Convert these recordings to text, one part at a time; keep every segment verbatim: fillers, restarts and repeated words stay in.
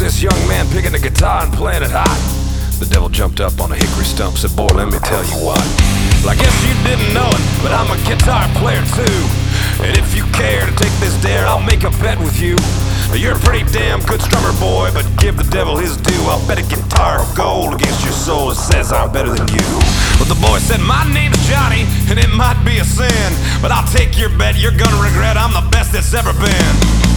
this young man picking a guitar and playing it hot. The devil jumped up on a hickory stump, said, boy, let me tell you what. Well, I guess you didn't know it, but I'm a guitar player too. And if you care to take this dare, I'll make a bet with you. You're a pretty damn good strummer, boy, but give the devil his due. I'll bet a guitar of gold against your soul that says I'm better than you. But the boy said, my name's Johnny, and it might be a sin, but I'll take your bet, you're gonna regret I'm the best that's ever been.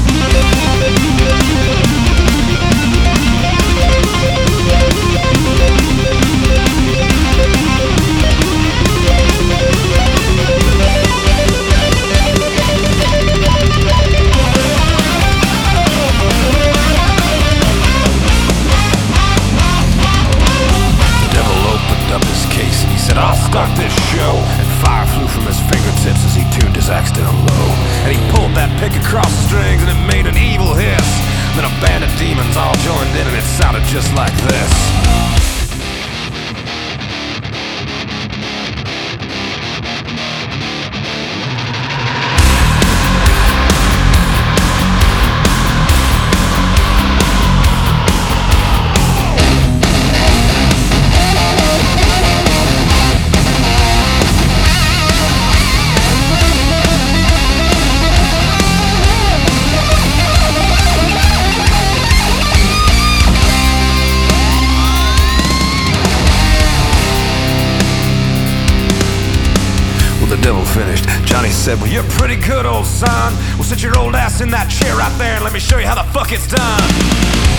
I'll start this show. And fire flew from his fingertips as he tuned his axe down low. And he pulled that pick across the strings and it made an evil hiss. Then a band of demons all joined in and it sounded just like this. The devil finished. Johnny said, well, you're pretty good, old son. Well, sit your old ass in that chair right there and let me show you how the fuck it's done.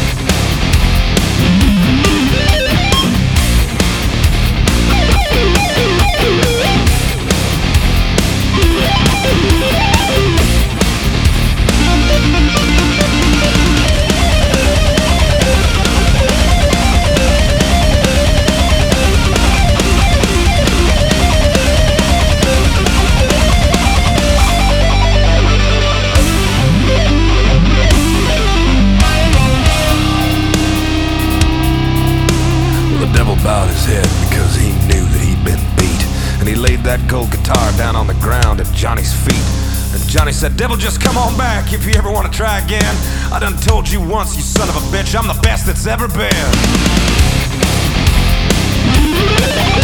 Bowed his head because he knew that he'd been beat. And he laid that gold guitar down on the ground at Johnny's feet. And Johnny said, devil, just come on back if you ever want to try again. I done told you once, you son of a bitch, I'm the best that's ever been.